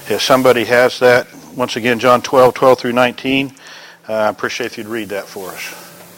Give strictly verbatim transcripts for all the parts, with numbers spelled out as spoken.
If somebody has that, once again, John twelve, twelve through nineteen, I uh, appreciate if you'd read that for us.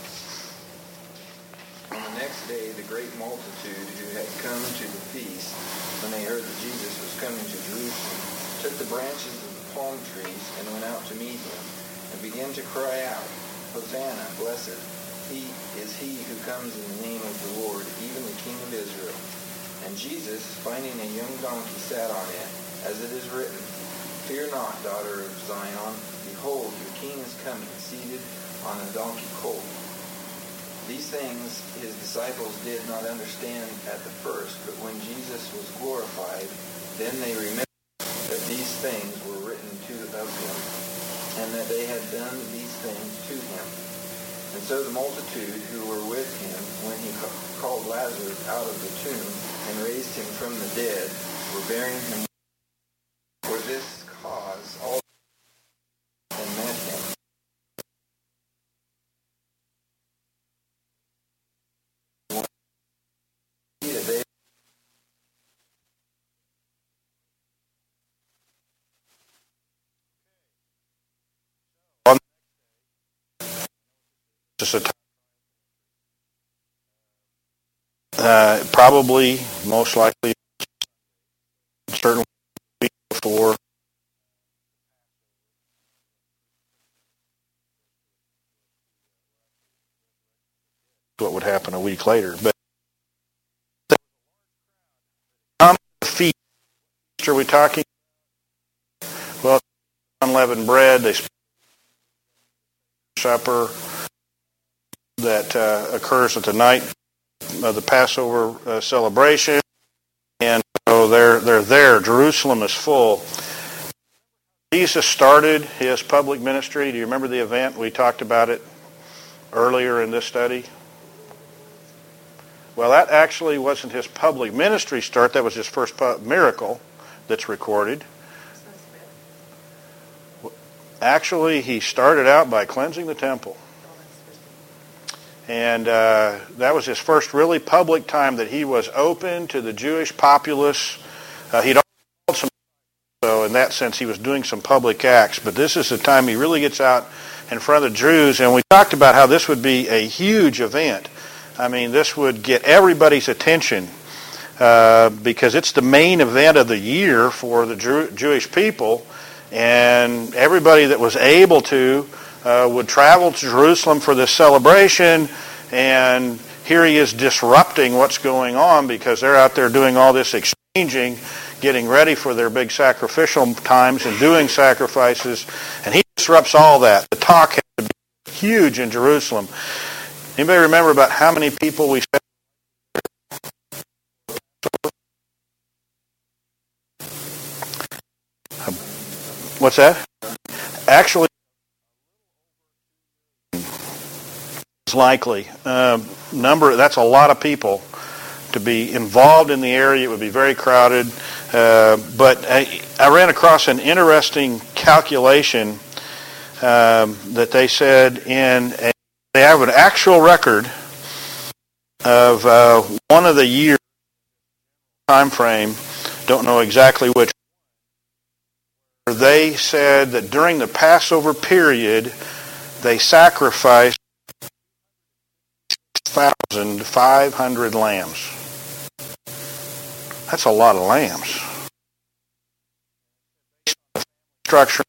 On the next day, the great multitude who had come to the feast, when they heard that Jesus was coming to Jerusalem, took the branches of the palm trees and went out to meet him, and began to cry out, Hosanna, blessed he is he who comes in the name of the Lord, even the King of Israel. And Jesus, finding a young donkey, sat on it, as it is written, Fear not, daughter of Zion, behold, your king is coming, seated on a donkey colt. These things his disciples did not understand at the first, but when Jesus was glorified, then they remembered that these things were written to of him, and that they had done these things to him. And so the multitude who were with him, when he called Lazarus out of the tomb and raised him from the dead, were bearing him. For this cause all and met him. Just a uh, probably, most likely, certainly before what would happen a week later. But the feast, are we talking? Well, unleavened bread, they supper that uh, occurs at the night of the Passover uh, celebration, and so they're they're there. Jerusalem is full. Jesus started his public ministry. Do you remember the event? We talked about it earlier in this study. Well, that actually wasn't his public ministry start. That was his first miracle that's recorded. Actually, he started out by cleansing the temple. And uh, that was his first really public time that he was open to the Jewish populace. Uh, he'd called some, so in that sense he was doing some public acts. But this is the time he really gets out in front of the Jews. And we talked about how this would be a huge event. I mean, this would get everybody's attention uh, because it's the main event of the year for the Jew- Jewish people. And everybody that was able to Uh, would travel to Jerusalem for this celebration, and here he is disrupting what's going on because they're out there doing all this exchanging, getting ready for their big sacrificial times and doing sacrifices, and he disrupts all that. The talk had to be huge in Jerusalem. Anybody remember about how many people we said? What's that? Actually, likely uh, number. That's a lot of people to be involved in the area. It would be very crowded. Uh, but I, I ran across an interesting calculation um, that they said in a, they have an actual record of uh, one of the years time frame. Don't know exactly which. They said that during the Passover period, they sacrificed six thousand five hundred lambs. That's a lot of lambs. Structure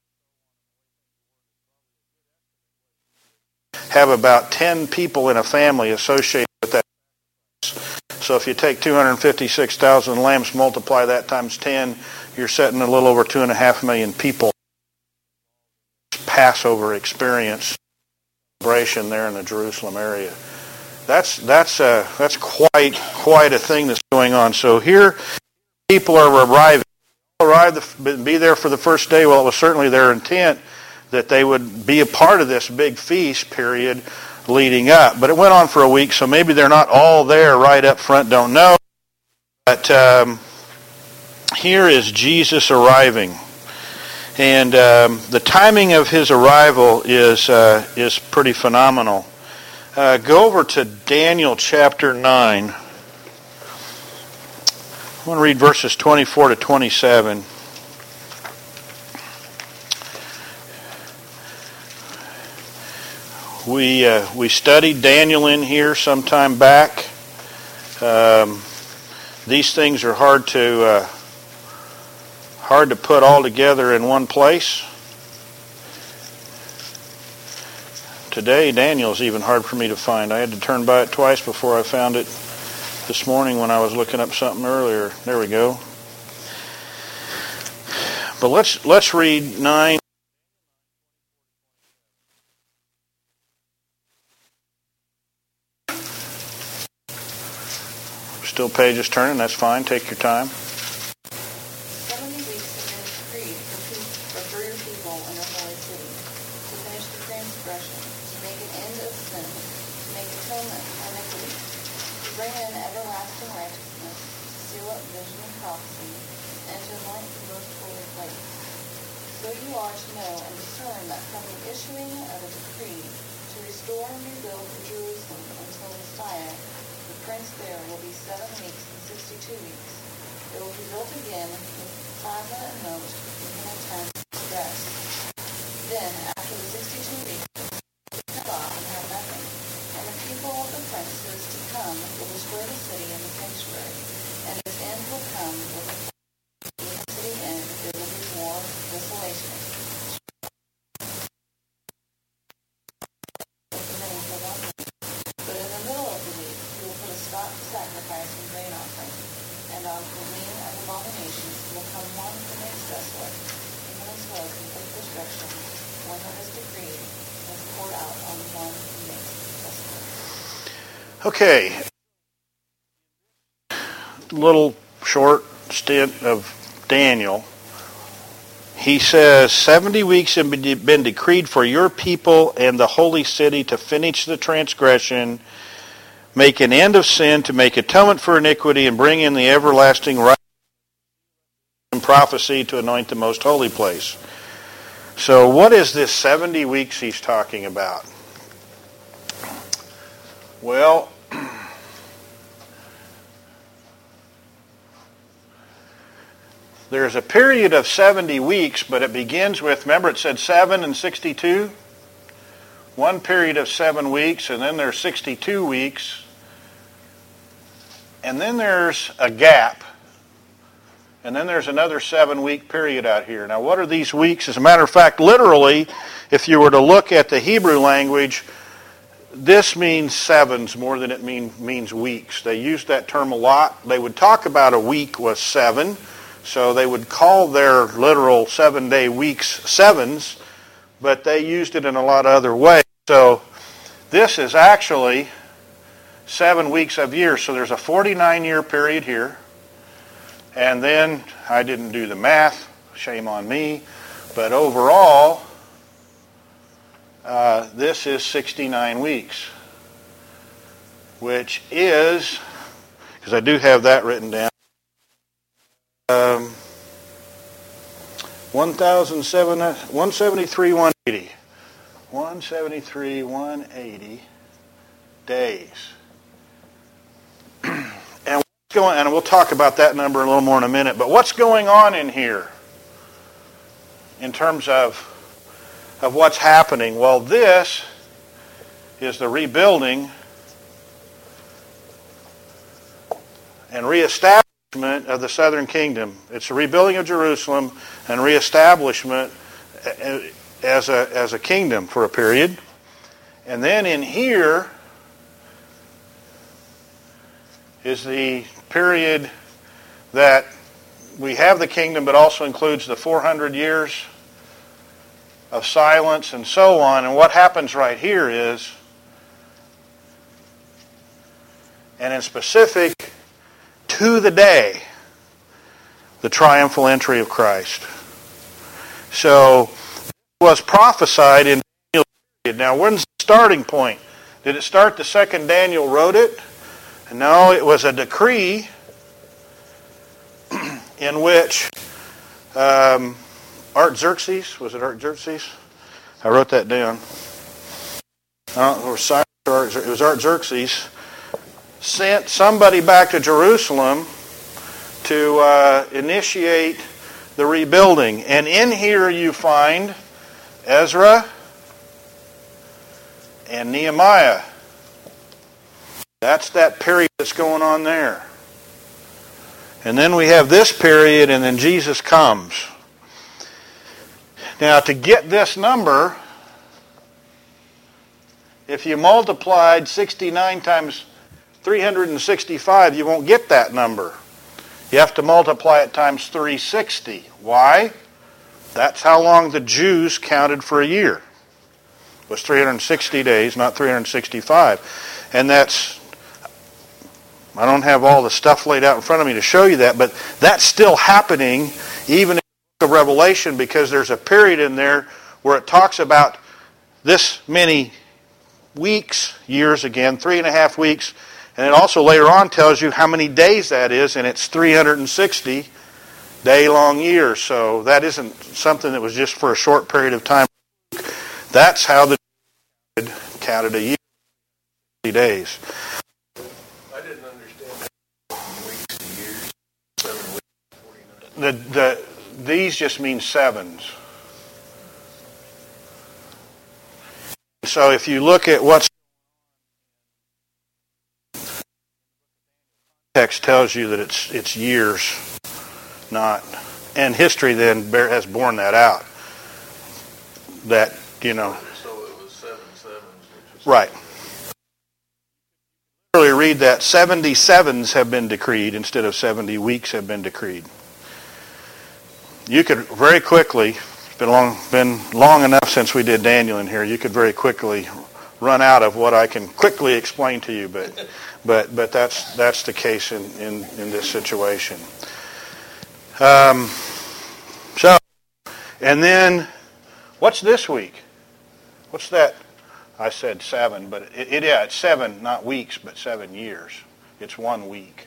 have about ten people in a family associated with that. So if you take two hundred fifty-six thousand lambs, multiply that times ten, you're setting a little over two and a half million people. Passover experience celebration there in the Jerusalem area. That's that's uh, that's quite quite a thing that's going on. So here, people are arriving. Arrive, be there for the first day. Well, it was certainly their intent that they would be a part of this big feast period leading up. But it went on for a week, so maybe they're not all there right up front. Don't know. But um, here is Jesus arriving, and um, the timing of his arrival is uh, is pretty phenomenal. Uh, go over to Daniel chapter nine. I want to read verses twenty-four to twenty-seven. We uh, we studied Daniel in here some time back. Um, these things are hard to uh, hard to put all together in one place. Today, Daniel's even hard for me to find. I had to turn by it twice before I found it this morning when I was looking up something earlier. There we go. But let's let's read nine. Still pages turning. That's fine. Take your time. Seventy weeks have been decreed for, for, for your people in the holy city, to finish the transgression, to make an end of sin, to make atonement for iniquity, to bring in everlasting righteousness, to seal up vision and prophecy, and to anoint the most holy place. So you are to know and discern that from the issuing of a decree to restore and rebuild for Jerusalem until Messiah, the prince there will be seven weeks and sixty-two weeks. It will be built again with plaza and moat, with a tent to rest. Then, after the sixty-two weeks, it will be cut off and have nothing. And the people of the princes to come will destroy the city and the sanctuary, and its end will come with a flood. With the city end, there will be war, desolation. With the many for one week. But in the middle of the week, he will put a stop to sacrifice and grain offering, and on the lean of abominations will come one who makes desolate, even as well as complete destruction, one that is decreed, and is poured out on the one who makes desolate. Okay. Little short stint of Daniel. He says, seventy weeks have been decreed for your people and the holy city to finish the transgression, make an end of sin, to make atonement for iniquity, and bring in the everlasting right and prophecy to anoint the most holy place. So what is this seventy weeks he's talking about? Well, there's a period of seventy weeks, but it begins with, remember it said seven and sixty-two? One period of seven weeks, and then there's sixty-two weeks. And then there's a gap. And then there's another seven-week period out here. Now, what are these weeks? As a matter of fact, literally, if you were to look at the Hebrew language, this means sevens more than it mean, means weeks. They used that term a lot. They would talk about a week was seven. So they would call their literal seven-day weeks sevens, but they used it in a lot of other ways. So this is actually seven weeks of years. So there's a forty-nine-year period here. And then, I didn't do the math, shame on me, but overall, uh, this is sixty-nine weeks, which is, because I do have that written down, Um, one seventy-three, one eighty. one seventy-three, one eighty days. and what's going, and we'll talk about that number a little more in a minute, but what's going on in here in terms of, of what's happening? Well, this is the rebuilding and reestablishment of the southern kingdom. It's a rebuilding of Jerusalem and reestablishment as a as a kingdom for a period. And then in here is the period that we have the kingdom, but also includes the four hundred years of silence and so on. And what happens right here is, and in specific, to the day, the triumphal entry of Christ. So, it was prophesied in Daniel's period. Now, when's the starting point? Did it start the second Daniel wrote it? No, it was a decree in which um, Artaxerxes, was it Artaxerxes? I wrote that down. Uh, or Cyrus, or it was Artaxerxes, sent somebody back to Jerusalem to uh, initiate the rebuilding. And in here you find Ezra and Nehemiah. That's that period that's going on there. And then we have this period, and then Jesus comes. Now, to get this number, if you multiplied sixty-nine times three hundred sixty-five, you won't get that number. You have to multiply it times three hundred sixty. Why? That's how long the Jews counted for a year. It was three hundred sixty days, not three hundred sixty-five. And that's, I don't have all the stuff laid out in front of me to show you that, but that's still happening even in the book of Revelation, because there's a period in there where it talks about this many weeks, years again, three and a half weeks, and it also later on tells you how many days that is, and it's three hundred sixty day-long years. So that isn't something that was just for a short period of time. That's how the counted a year, sixty days. I didn't understand that. Weeks to years, seven weeks, forty-nine. The, the, these just mean sevens. So if you look at what's text tells you that it's it's years, not, and history then bear, has borne that out. That, you know. So it was seven sevens. Which is Right. Earlier read that seventy sevens have been decreed instead of seventy weeks have been decreed. You could very quickly, it's been long, been long enough since we did Daniel in here, you could very quickly run out of what I can quickly explain to you, but but but that's that's the case in, in, in this situation. Um, so, and then, what's this week? What's that? I said seven, but it, it yeah, it's seven, not weeks, but seven years. It's one week.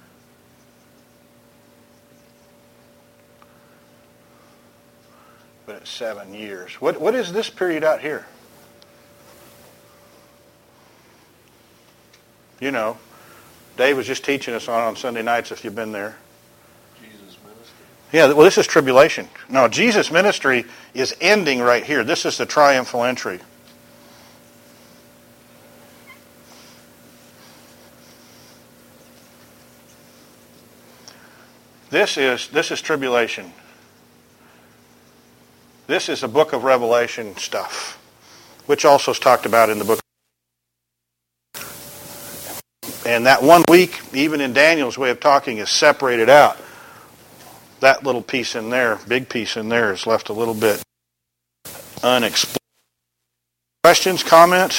But it's seven years. What what is this period out here? You know, Dave was just teaching us on on Sunday nights, if you've been there. Jesus' ministry. Yeah, well, this is tribulation. No, Jesus' ministry is ending right here. This is the triumphal entry. This is this is tribulation. This is the book of Revelation stuff, which also is talked about in the book. And that one week, even in Daniel's way of talking, is separated out. That little piece in there, big piece in there, is left a little bit unexplored. Questions, comments?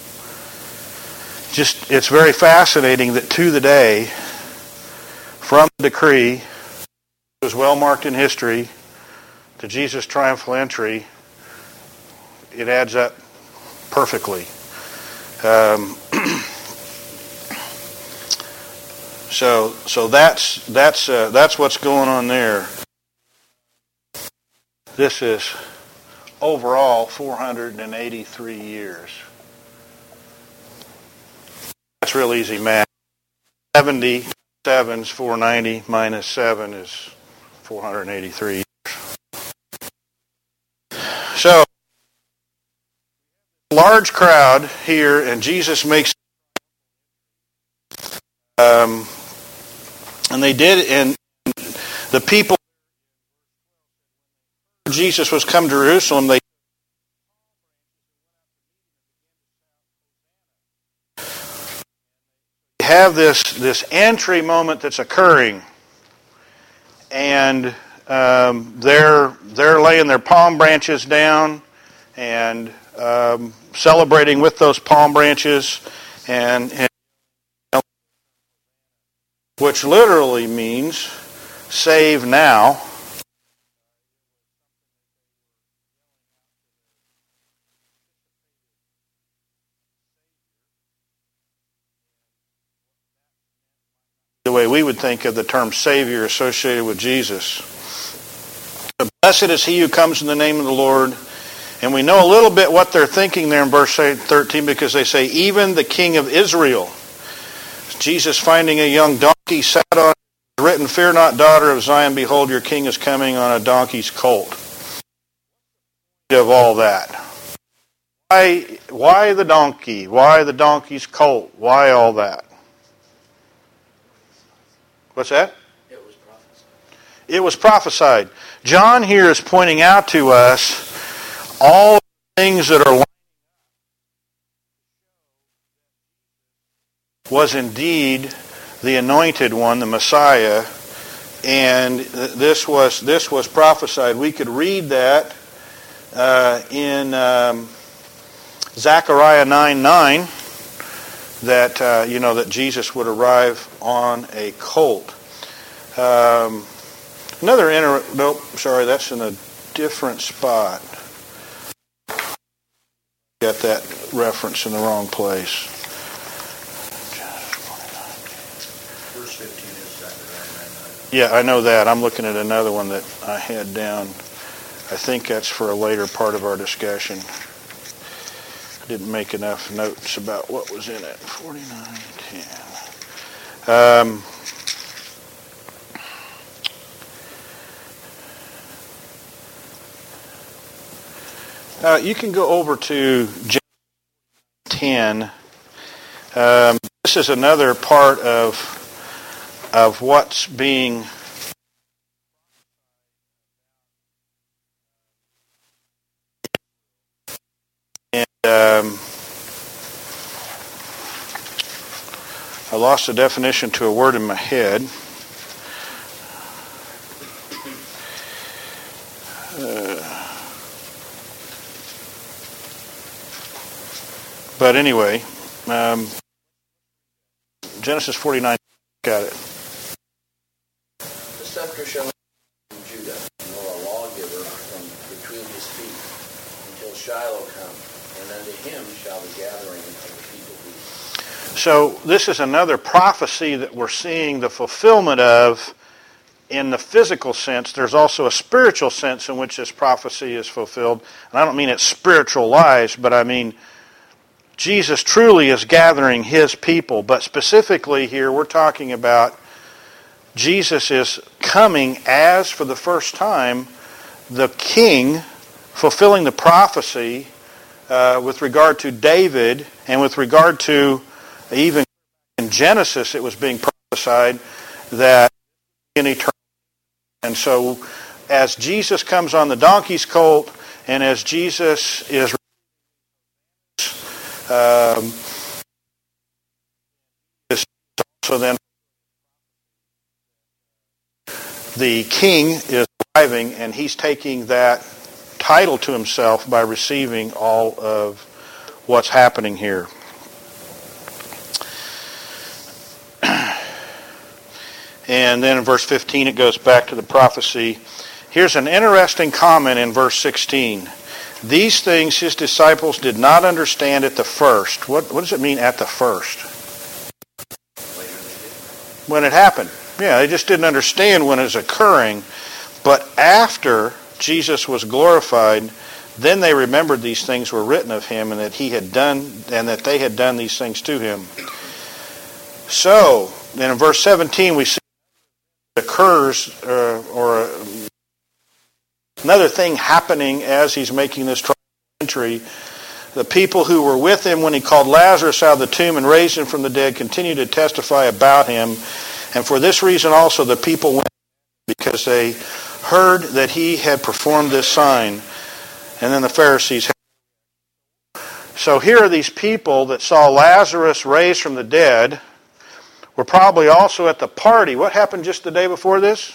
Just, it's very fascinating that to the day, from the decree, it was well marked in history, to Jesus' triumphal entry, it adds up perfectly. Um, so, so that's that's uh, that's what's going on there. This is overall four hundred eighty-three years. That's real easy math. seventy sevens, four hundred ninety minus seven is four hundred eighty-three. So, large crowd here, and Jesus makes, um, and they did, and the people, Jesus was come to Jerusalem, they have this, this entry moment that's occurring, and Um, they're they're laying their palm branches down and um, celebrating with those palm branches, and, and which literally means save now. The way we would think of the term Savior associated with Jesus. Blessed is he who comes in the name of the Lord. And we know a little bit what they're thinking there in verse thirteen, because they say, even the King of Israel. Jesus, finding a young donkey, sat on it, written, fear not, daughter of Zion, behold, your king is coming on a donkey's colt. Of all that. Why, why the donkey? Why the donkey's colt? Why all that? What's that? It was prophesied. It was prophesied. John here is pointing out to us all the things that are was indeed the anointed one, the Messiah, and this was this was prophesied. We could read that uh, in um, Zechariah nine nine, that uh, you know that Jesus would arrive on a colt. Um, another inter nope, sorry, that's in a different spot. Got that reference in the wrong place. Verse fifteen is Zechariah nine nine. Yeah, I know that. I'm looking at another one that I had down. I think that's for a later part of our discussion. Didn't make enough notes about what was in it. forty-nine ten. Um, uh, you can go over to Genesis ten. Um, this is another part of of what's being Um, I lost the definition to a word in my head. Uh, but anyway, um, Genesis forty-nine, got it. The scepter shall not be from Judah, nor a lawgiver from between his feet, until Shiloh come. And unto him shall the gathering of the people be. So this is another prophecy that we're seeing the fulfillment of in the physical sense. There's also a spiritual sense in which this prophecy is fulfilled. And I don't mean it's spiritual lies, but I mean Jesus truly is gathering his people. But specifically here we're talking about Jesus is coming as, for the first time, the king, fulfilling the prophecy Uh, with regard to David, and with regard to even in Genesis, it was being prophesied that in eternity. And so, as Jesus comes on the donkey's colt, and as Jesus is um, is also then the king is arriving, and he's taking that title to himself by receiving all of what's happening here. And then in verse fifteen it goes back to the prophecy. Here's an interesting comment in verse sixteen. These things his disciples did not understand at the first. What, what does it mean at the first? When it happened. Yeah, they just didn't understand when it was occurring. But after Jesus was glorified, then they remembered these things were written of him, and that he had done, and that they had done these things to him. So, then in verse seventeen we see it occurs, uh, or uh, another thing happening as he's making this triumphal entry. The people who were with him when he called Lazarus out of the tomb and raised him from the dead continue to testify about him. And for this reason also the people went, because they heard that he had performed this sign. And then the Pharisees had. So here are these people that saw Lazarus raised from the dead, were probably also at the party. What happened just the day before this?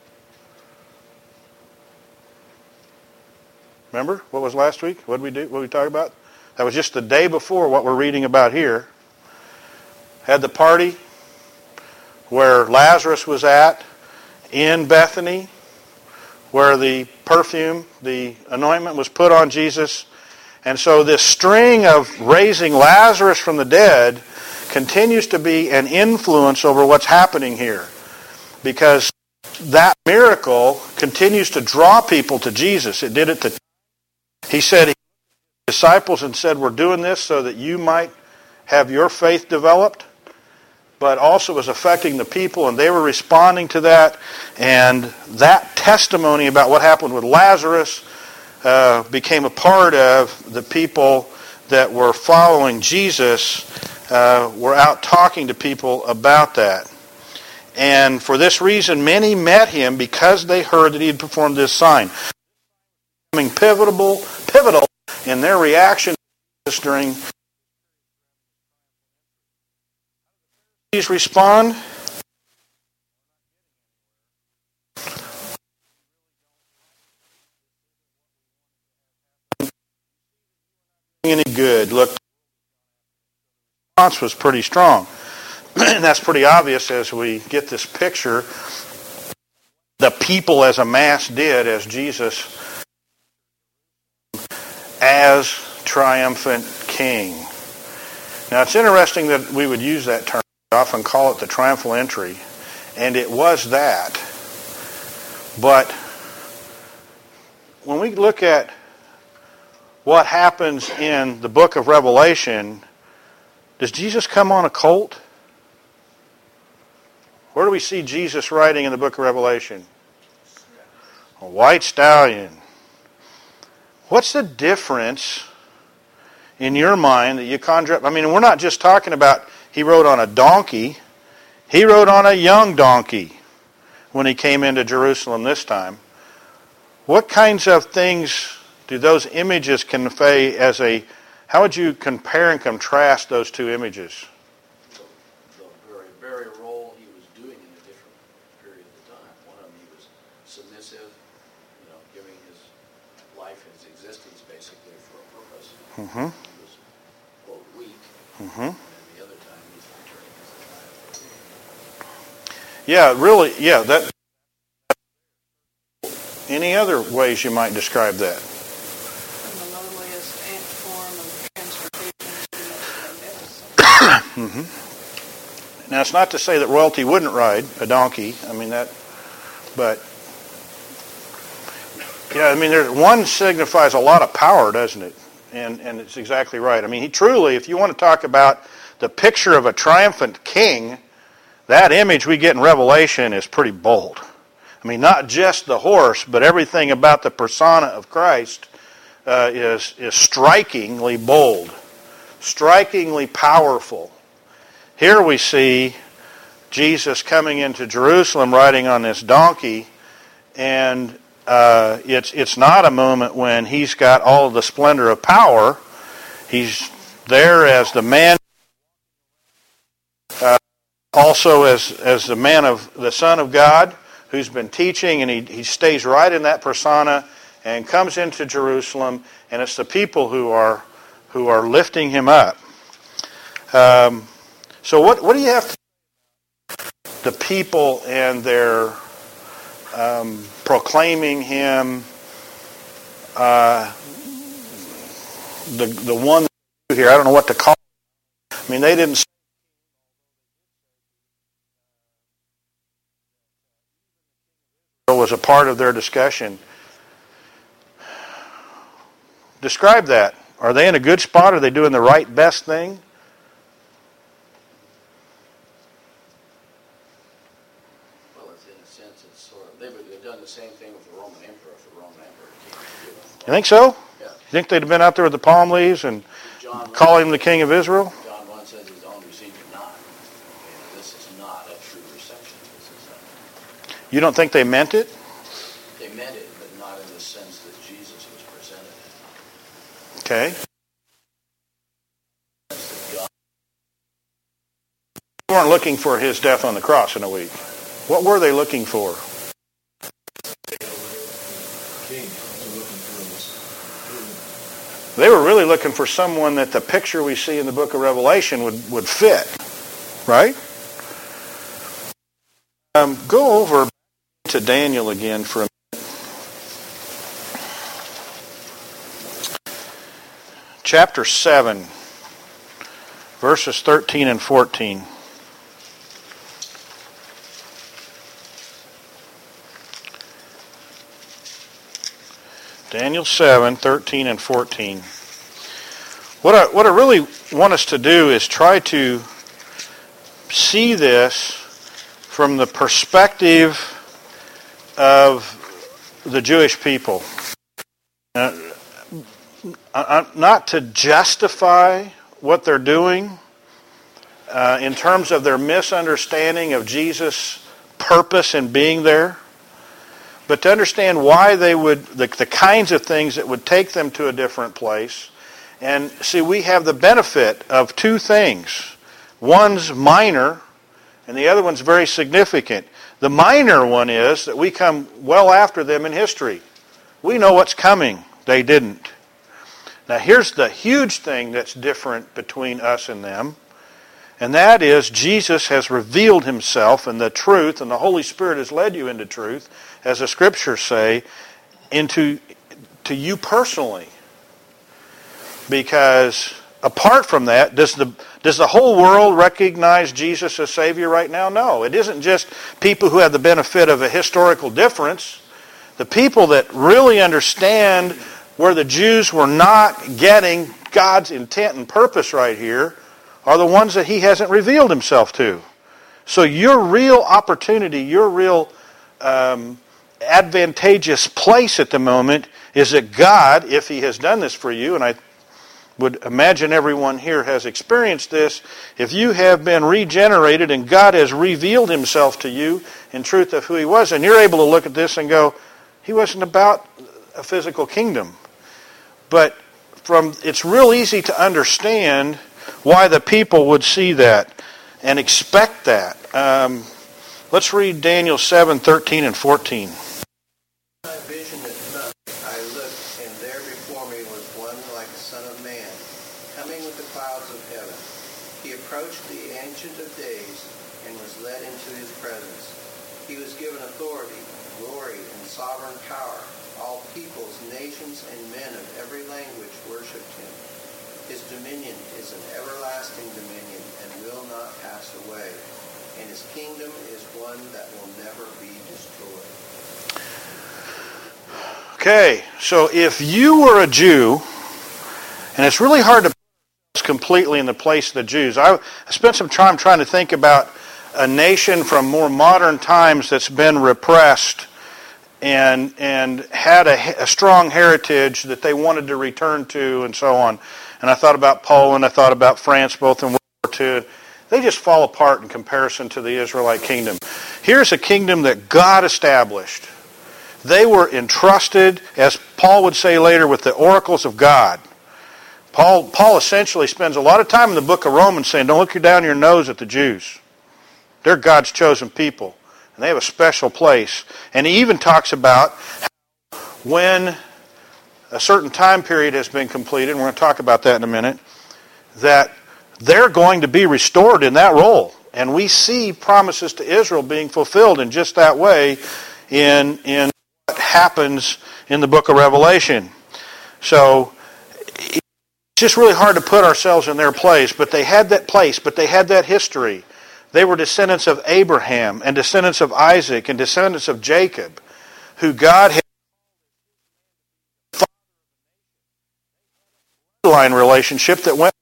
Remember what was last week? What did we do? What did we talk about? That was just the day before what we're reading about here. Had the party where Lazarus was at in Bethany, where the perfume, the anointment was put on Jesus. And so this string of raising Lazarus from the dead continues to be an influence over what's happening here. Because that miracle continues to draw people to Jesus. It did it to... He said, he disciples and said, we're doing this so that you might have your faith developed. But also was affecting the people, and they were responding to that. And that testimony about what happened with Lazarus uh, became a part of the people that were following Jesus uh, were out talking to people about that. And for this reason, many met him because they heard that he had performed this sign. Becoming pivotal, pivotal in their reaction to this during. Please respond. Any good? Look, the response was pretty strong. And that's pretty obvious as we get this picture. The people as a mass did as Jesus as triumphant king. Now it's interesting that we would use that term. We often call it the triumphal entry. And it was that. But when we look at what happens in the book of Revelation, does Jesus come on a colt? Where do we see Jesus riding in the book of Revelation? A white stallion. What's the difference in your mind that you conjure up? I mean, we're not just talking about he rode on a donkey. He rode on a young donkey when he came into Jerusalem this time. What kinds of things do those images convey as a, how would you compare and contrast those two images? The, the very, very role he was doing in a different period of time. One of them, he was submissive, you know, giving his life and his existence basically for a purpose. Mm-hmm. He was, quote, weak. Mm-hmm. And the other time, he's returning as a child. Yeah, really, yeah, that. Any other ways you might describe that? Mm-hmm. Now, it's not to say that royalty wouldn't ride a donkey. I mean, that, but, yeah, I mean, there, one signifies a lot of power, doesn't it? And and it's exactly right. I mean, he truly, if you want to talk about the picture of a triumphant king, that image we get in Revelation is pretty bold. I mean, not just the horse, but everything about the persona of Christ uh, is is strikingly bold, strikingly powerful. Here we see Jesus coming into Jerusalem riding on this donkey, and uh, it's it's not a moment when he's got all of the splendor of power. He's there as the man, uh, also as as the man of the Son of God, who's been teaching, and he, he stays right in that persona and comes into Jerusalem, and it's the people who are who are lifting him up. Um, so what what do you have to the people and their um, proclaiming him, uh, the the one here, I don't know what to call it. I mean, they didn't was a part of their discussion. Describe that. Are they in a good spot? Are they doing the right, best thing? Well, it's in a sense, it's sort of, they've, they've done the same thing with the Roman emperor if the Roman emperor came to do it. You think so? Yeah. You think they'd have been out there with the palm leaves and John call him the King of Israel? John one says his own received him not. And this is not a true reception. This is a, You don't think they meant it? They meant it, but not in the sense that Jesus was presented. Okay. God. They weren't looking for his death on the cross in a week. What were they looking for? They were really looking for someone that the picture we see in the book of Revelation would, would fit. Right? Um, go over to Daniel again for a minute. Chapter seven, verses thirteen and fourteen. Daniel seven, thirteen and fourteen. What I, what I really want us to do is try to see this from the perspective of the Jewish people. Now, uh, not to justify what they're doing uh, in terms of their misunderstanding of Jesus' purpose in being there, but to understand why they would, the, the kinds of things that would take them to a different place. And see, we have the benefit of two things. One's minor, and the other one's very significant. The minor one is that we come well after them in history. We know what's coming. They didn't. Now here's the huge thing that's different between us and them, and that is Jesus has revealed himself and the truth, and the Holy Spirit has led you into truth, as the Scriptures say, into to you personally. Because apart from that, does the does the whole world recognize Jesus as Savior right now? No. It isn't just people who have the benefit of a historical difference. The people that really understand where the Jews were not getting God's intent and purpose right here are the ones that he hasn't revealed himself to. So your real opportunity, your real um, advantageous place at the moment is that God, if he has done this for you, and I would imagine everyone here has experienced this, if you have been regenerated and God has revealed himself to you in truth of who he was, and you're able to look at this and go, he wasn't about a physical kingdom. But from it's real easy to understand why the people would see that and expect that. Um, let's read Daniel seven, thirteen and fourteen. My vision at night, I looked, and there before me was one like a son of man, coming with the clouds of heaven. He approached the Ancient of Days and was led into his presence. He was given authority, glory, and sovereign power. All peoples, nations, and men of every language worshipped him. His dominion is an everlasting dominion and will not pass away, and his kingdom is one that will never be destroyed. Okay, so if you were a Jew, and it's really hard to put this completely in the place of the Jews. I, I spent some time trying to think about a nation from more modern times that's been repressed and and had a, a strong heritage that they wanted to return to and so on. And I thought about Poland, I thought about France, both in World War Two. They just fall apart in comparison to the Israelite kingdom. Here's a kingdom that God established. They were entrusted, as Paul would say later, with the oracles of God. Paul, Paul essentially spends a lot of time in the book of Romans saying, don't look down your nose at the Jews. They're God's chosen people. And they have a special place. And he even talks about how when a certain time period has been completed, and we're going to talk about that in a minute, that they're going to be restored in that role. And we see promises to Israel being fulfilled in just that way in, in what happens in the book of Revelation. So it's just really hard to put ourselves in their place, but they had that place, but they had that history. They were descendants of Abraham and descendants of Isaac and descendants of Jacob, who God had a line relationship that went.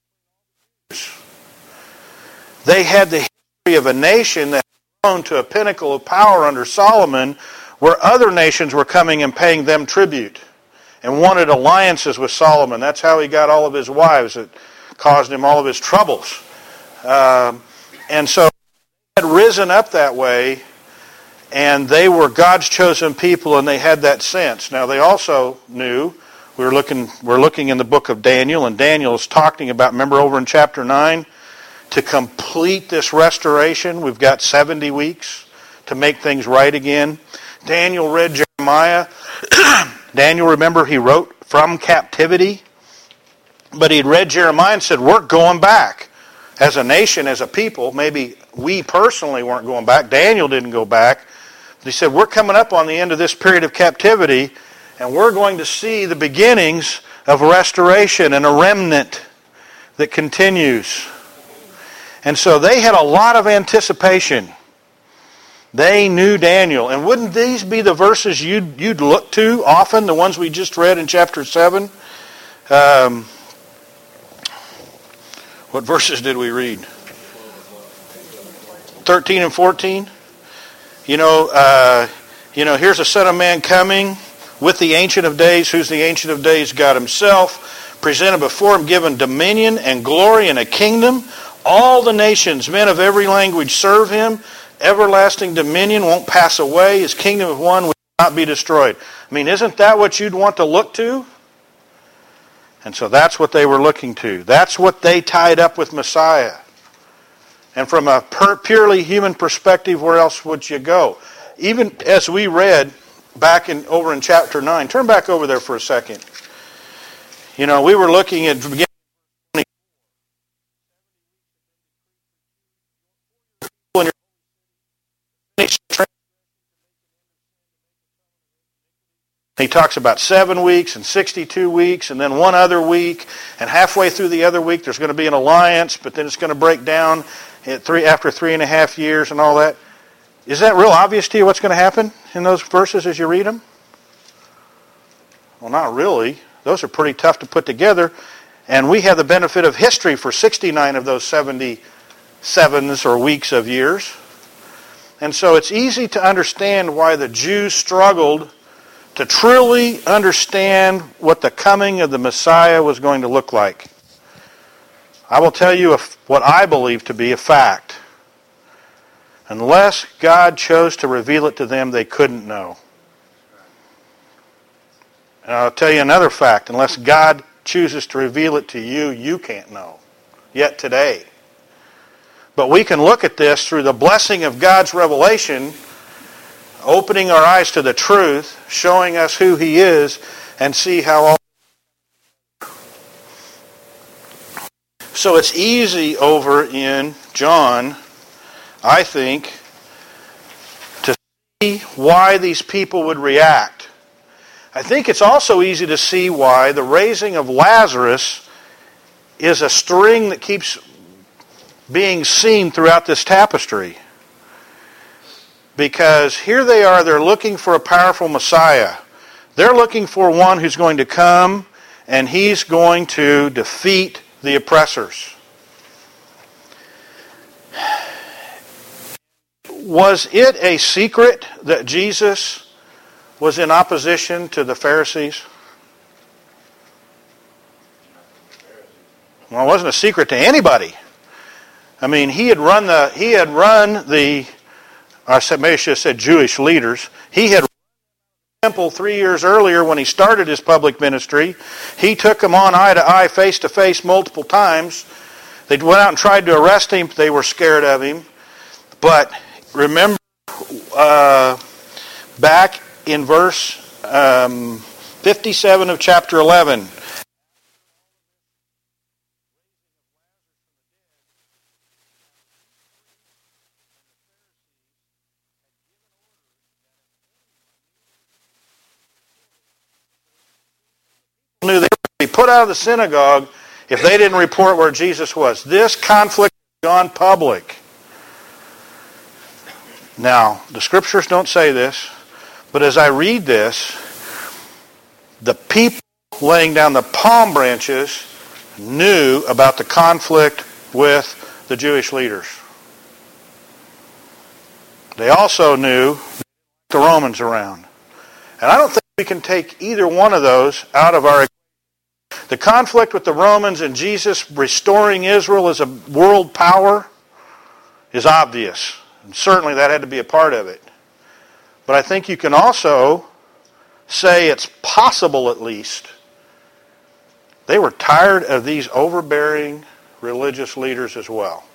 They had the history of a nation that had grown to a pinnacle of power under Solomon, where other nations were coming and paying them tribute and wanted alliances with Solomon. That's how he got all of his wives. It caused him all of his troubles. Um, and so they had risen up that way, and they were God's chosen people, and they had that sense. Now they also knew, we were looking, we're looking in the book of Daniel, and Daniel is talking about, remember over in chapter nine, to complete this restoration, we've got seventy weeks to make things right again. Daniel read Jeremiah. Daniel, remember, he wrote from captivity. But he'd read Jeremiah and said, we're going back. As a nation, as a people, maybe we personally weren't going back. Daniel didn't go back. But he said, we're coming up on the end of this period of captivity, and we're going to see the beginnings of restoration and a remnant that continues. And so they had a lot of anticipation. They knew Daniel. And wouldn't these be the verses you'd, you'd look to often, the ones we just read in chapter seven? Um, what verses did we read? thirteen and fourteen? You know, uh, you know, here's a son of man coming with the Ancient of Days. Who's the Ancient of Days? God himself. Presented before him, given dominion and glory and a kingdom. All the nations, men of every language, serve him. Everlasting dominion won't pass away. His kingdom of one will not be destroyed. I mean, isn't that what you'd want to look to? And so that's what they were looking to. That's what they tied up with Messiah. And from a purely human perspective, where else would you go? Even as we read back in over in chapter nine, turn back over there for a second. You know, we were looking at beginning. He talks about seven weeks and sixty-two weeks and then one other week, and halfway through the other week there's going to be an alliance, but then it's going to break down at three, after three and a half years and all that. Is that real obvious to you what's going to happen in those verses as you read them? Well, not really. Those are pretty tough to put together, and we have the benefit of history for sixty-nine of those seventy-sevens or weeks of years. And so it's easy to understand why the Jews struggled to truly understand what the coming of the Messiah was going to look like. I will tell you what I believe to be a fact. Unless God chose to reveal it to them, they couldn't know. And I'll tell you another fact. Unless God chooses to reveal it to you, you can't know. Yet today. But we can look at this through the blessing of God's revelation, opening our eyes to the truth, showing us who He is, and see how all... So it's easy over in John, I think, to see why these people would react. I think it's also easy to see why the raising of Lazarus is a string that keeps being seen throughout this tapestry. Because here they are, they're looking for a powerful Messiah. They're looking for one who's going to come and he's going to defeat the oppressors. Was it a secret that Jesus was in opposition to the Pharisees? Well, it wasn't a secret to anybody. I mean, he had run the he had run the I said, maybe I should have said Jewish leaders. He had run the temple three years earlier when he started his public ministry. He took them on eye to eye, face to face multiple times. They went out and tried to arrest him. They were scared of him. But remember, uh, back in verse um, fifty-seven of chapter eleven, knew they would be put out of the synagogue if they didn't report where Jesus was. This conflict has gone public. Now, the scriptures don't say this, but as I read this, the people laying down the palm branches knew about the conflict with the Jewish leaders. They also knew the Romans around. And I don't think we can take either one of those out of our... The conflict with the Romans and Jesus restoring Israel as a world power is obvious. And certainly that had to be a part of it. But I think you can also say it's possible, at least, they were tired of these overbearing religious leaders as well.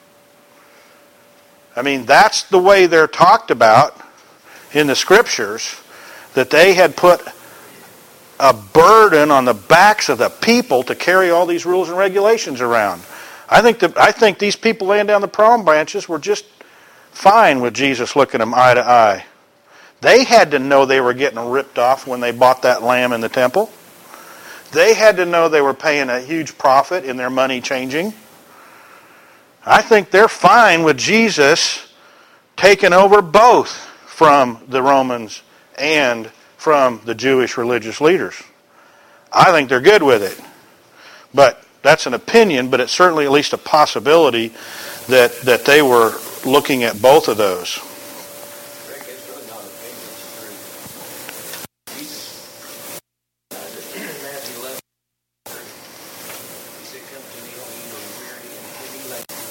I mean, that's the way they're talked about in the scriptures, that they had put a burden on the backs of the people to carry all these rules and regulations around. I think that I think these people laying down the palm branches were just fine with Jesus looking them eye to eye. They had to know they were getting ripped off when they bought that lamb in the temple. They had to know they were paying a huge profit in their money changing. I think they're fine with Jesus taking over both from the Romans and from the Jewish religious leaders. I think they're good with it. But that's an opinion, but it's certainly at least a possibility that, that they were looking at both of those. Rick, it's really not opinion, it's truth. Jesus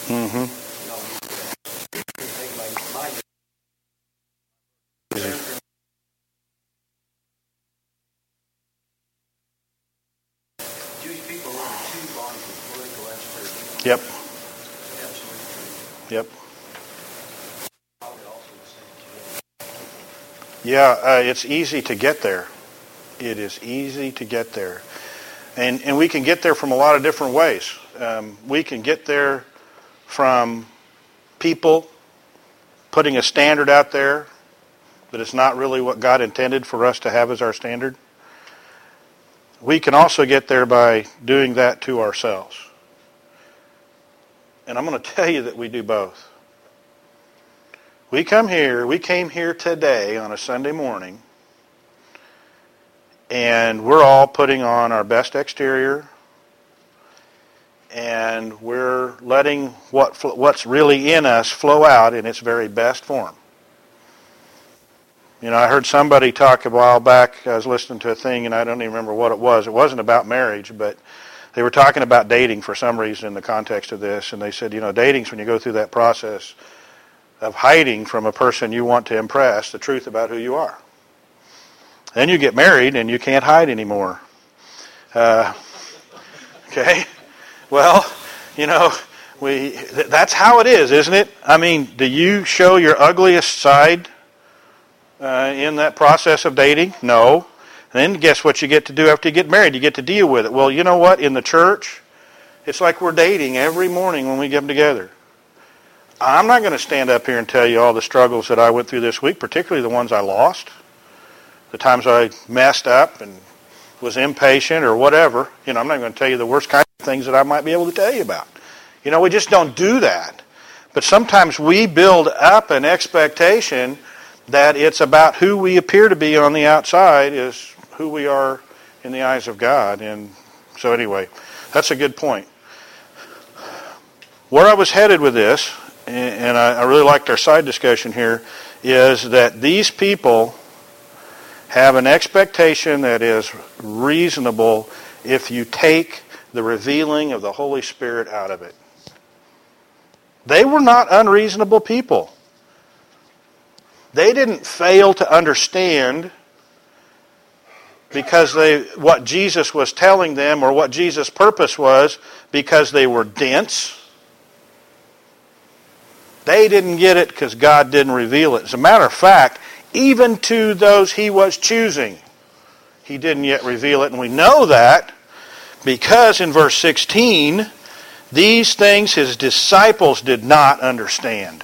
Mm-hmm. Jewish people were in two bodies of political and spiritual. Yep. Absolutely true. Yep. Probably also the same today. Yeah, uh, it's easy to get there. It is easy to get there. And and we can get there from a lot of different ways. Um, we can get there from people putting a standard out there that is not really what God intended for us to have as our standard. We can also get there by doing that to ourselves. And I'm going to tell you that we do both. We come here, we came here today on a Sunday morning, and we're all putting on our best exterior, and we're letting what what's really in us flow out in its very best form. You know, I heard somebody talk a while back. I was listening to a thing, and I don't even remember what it was. It wasn't about marriage, but they were talking about dating for some reason in the context of this, and they said, you know, dating's when you go through that process of hiding from a person you want to impress the truth about who you are. Then you get married, and you can't hide anymore. Uh, okay? Well, you know, we that's how it is, isn't it? I mean, do you show your ugliest side uh, in that process of dating? No. And then guess what you get to do after you get married? You get to deal with it. Well, you know what? In the church, it's like we're dating every morning when we get together. I'm not going to stand up here and tell you all the struggles that I went through this week, particularly the ones I lost, the times I messed up and was impatient or whatever. You know, I'm not going to tell you the worst kind of things that I might be able to tell you about. You know, we just don't do that. But sometimes we build up an expectation that it's about who we appear to be on the outside is who we are in the eyes of God. And so anyway, that's a good point. Where I was headed with this, and I really liked our side discussion here, is that these people have an expectation that is reasonable if you take the revealing of the Holy Spirit out of it. They were not unreasonable people. They didn't fail to understand because they what Jesus was telling them or what Jesus' purpose was because they were dense. They didn't get it because God didn't reveal it. As a matter of fact, even to those he was choosing, he didn't yet reveal it. And we know that because in verse sixteen, these things his disciples did not understand.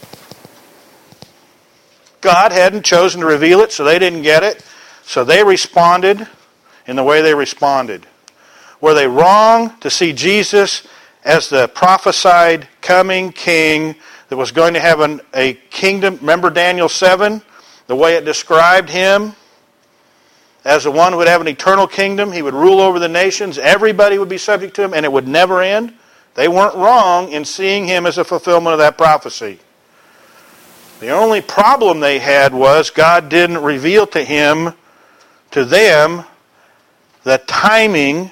God hadn't chosen to reveal it, so they didn't get it. So they responded in the way they responded. Were they wrong to see Jesus as the prophesied coming king that was going to have an, a kingdom? Remember Daniel seven? The way it described him as the one who would have an eternal kingdom. He would rule over the nations. Everybody would be subject to him, and it would never end. They weren't wrong in seeing him as a fulfillment of that prophecy. The only problem they had was God didn't reveal to him, to them, the timing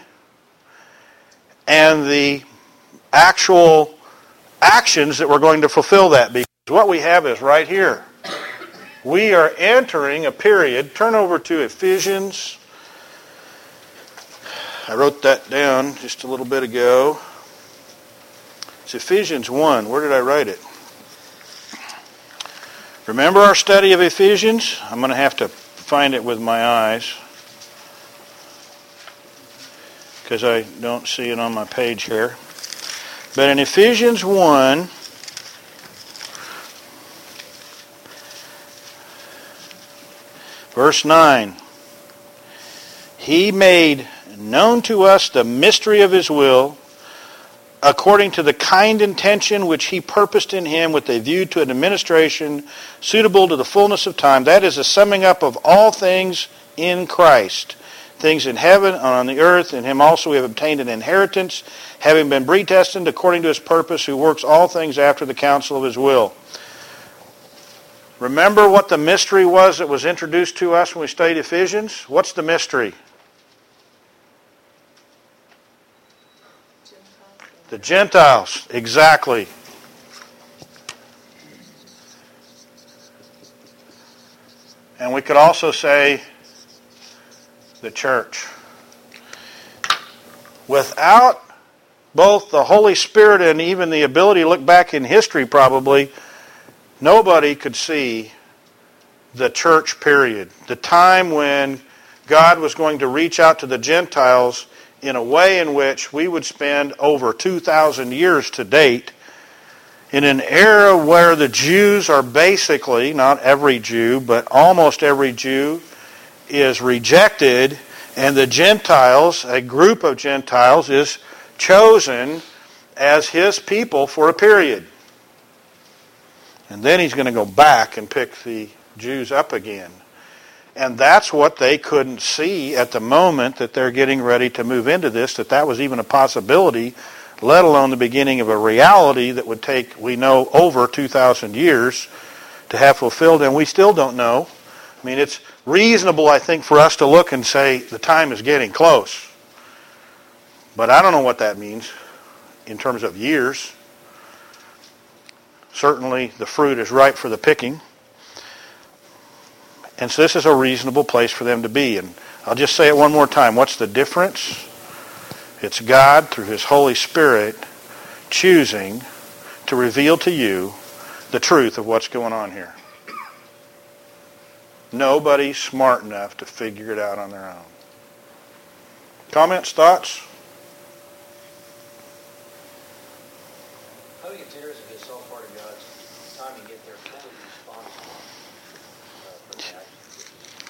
and the actual actions that were going to fulfill that. Because what we have is right here. We are entering a period. Turn over to Ephesians. I wrote that down just a little bit ago. It's Ephesians one. Where did I write it? Remember our study of Ephesians? I'm going to have to find it with my eyes because I don't see it on my page here. But in Ephesians one, verse nine, he made known to us the mystery of his will, according to the kind intention which he purposed in him with a view to an administration suitable to the fullness of time. That is a summing up of all things in Christ. Things in heaven and on the earth. In him also we have obtained an inheritance, having been predestined according to his purpose, who works all things after the counsel of his will. Remember what the mystery was that was introduced to us when we studied Ephesians? What's the mystery? The Gentiles, exactly. And we could also say the church. Without both the Holy Spirit and even the ability to look back in history probably, nobody could see the church period. The time when God was going to reach out to the Gentiles in a way in which we would spend over two thousand years to date in an era where the Jews are basically, not every Jew, but almost every Jew is rejected, and the Gentiles, a group of Gentiles, is chosen as his people for a period. And then he's going to go back and pick the Jews up again. And that's what they couldn't see at the moment that they're getting ready to move into this, that that was even a possibility, let alone the beginning of a reality that would take, we know, over two thousand years to have fulfilled, and we still don't know. I mean, it's reasonable, I think, for us to look and say the time is getting close. But I don't know what that means in terms of years. Certainly the fruit is ripe for the picking. And so this is a reasonable place for them to be. And I'll just say it one more time. What's the difference? It's God, through His Holy Spirit, choosing to reveal to you the truth of what's going on here. Nobody's smart enough to figure it out on their own. Comments, thoughts? I think it's interesting it's all part of God's time to get there fully responsible uh, for the actions.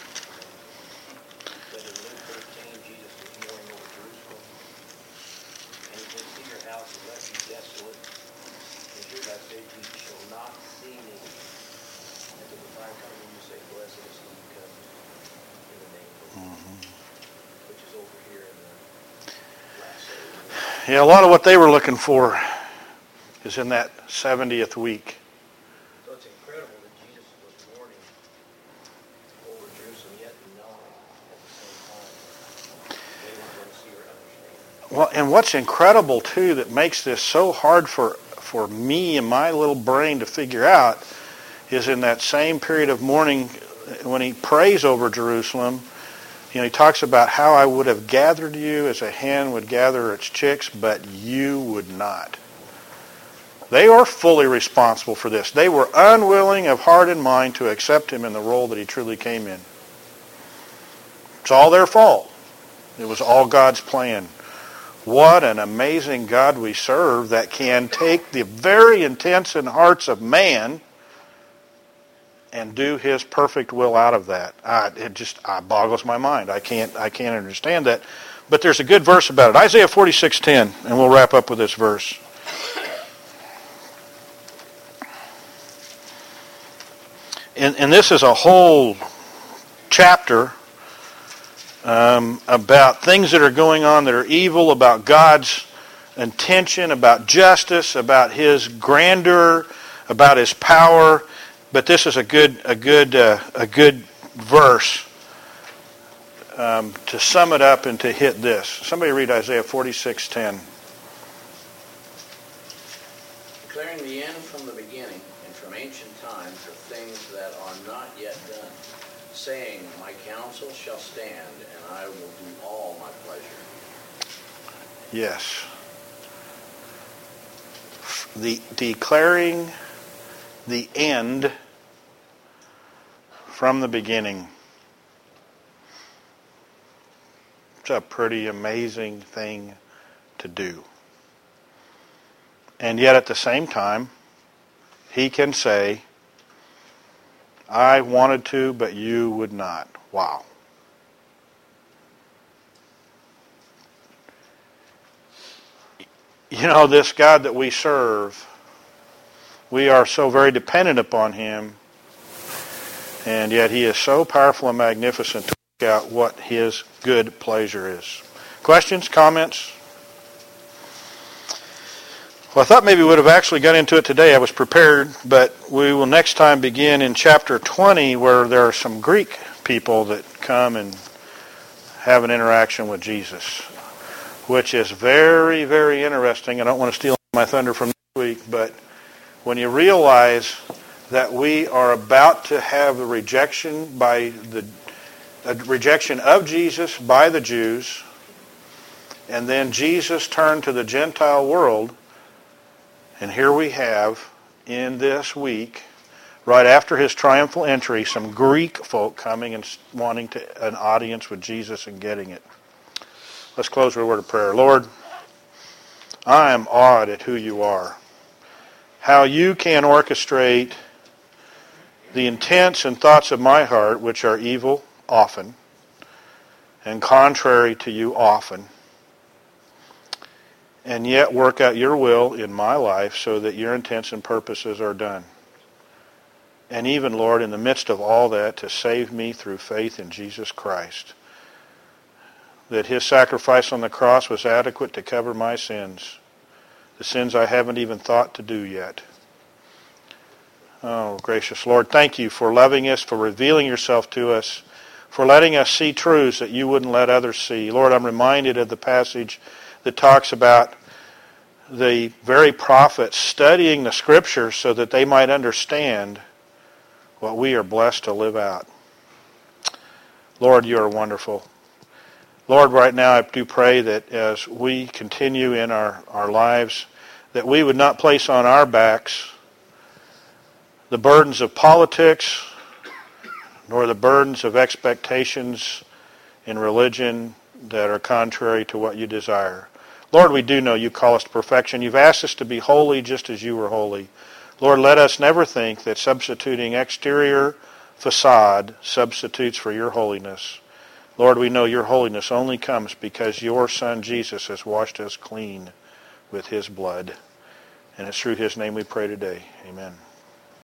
But in Luke thirteen, Jesus was mourning over Jerusalem. And he said, see your house is left you desolate. And here I say to you, you shall not see me. Until the time comes when you say, blessed is he who comes in the name of the Lord. Mm-hmm. Which is over here in the last section. Yeah, a lot of what they were looking for is in that seventieth week. So it's incredible that Jesus was mourning over Jerusalem, yet knowing at the same time they weren't going to see or understand. Well, and what's incredible, too, that makes this so hard for, for me and my little brain to figure out is in that same period of mourning when he prays over Jerusalem, you know, he talks about how I would have gathered you as a hen would gather its chicks, but you would not. They are fully responsible for this. They were unwilling of heart and mind to accept him in the role that he truly came in. It's all their fault. It was all God's plan. What an amazing God we serve that can take the very intents in hearts of man and do his perfect will out of that. I, it just I boggles my mind. I can't I can't understand that. But there's a good verse about it. Isaiah forty-six ten, and we'll wrap up with this verse. And, and this is a whole chapter um, about things that are going on that are evil, about God's intention, about justice, about His grandeur, about His power. But this is a good a good uh, a good verse um, to sum it up and to hit this. Somebody read Isaiah forty-six ten. Declaring the end from the beginning and from ancient times of things that are not yet done, saying, my counsel shall stand, and I will do all my pleasure. Yes. The declaring the end from the beginning. It's a pretty amazing thing to do. And yet at the same time, he can say, I wanted to, but you would not. Wow. You know, this God that we serve, we are so very dependent upon Him, and yet He is so powerful and magnificent to work out what His good pleasure is. Questions, comments? Well, I thought maybe we would have actually got into it today. I was prepared, but we will next time begin in chapter twenty, where there are some Greek people that come and have an interaction with Jesus, which is very, very interesting. I don't want to steal my thunder from next week, but when you realize that we are about to have the rejection by the a rejection of Jesus by the Jews, and then Jesus turned to the Gentile world, and here we have in this week, right after his triumphal entry, some Greek folk coming and wanting to, an audience with Jesus and getting it. Let's close with a word of prayer. Lord, I am awed at who you are, how you can orchestrate the intents and thoughts of my heart, which are evil often and contrary to you often, and yet work out your will in my life so that your intents and purposes are done. And even, Lord, in the midst of all that, to save me through faith in Jesus Christ, that his sacrifice on the cross was adequate to cover my sins, the sins I haven't even thought to do yet. Oh, gracious Lord, thank you for loving us, for revealing yourself to us, for letting us see truths that you wouldn't let others see. Lord, I'm reminded of the passage that talks about the very prophets studying the Scriptures so that they might understand what we are blessed to live out. Lord, you are wonderful. Lord, right now I do pray that as we continue in our, our lives, that we would not place on our backs the burdens of politics, nor the burdens of expectations in religion that are contrary to what you desire. Lord, we do know you call us to perfection. You've asked us to be holy just as you were holy. Lord, let us never think that substituting exterior facade substitutes for your holiness. Lord, we know your holiness only comes because your Son Jesus has washed us clean with his blood. And it's through his name we pray today. Amen.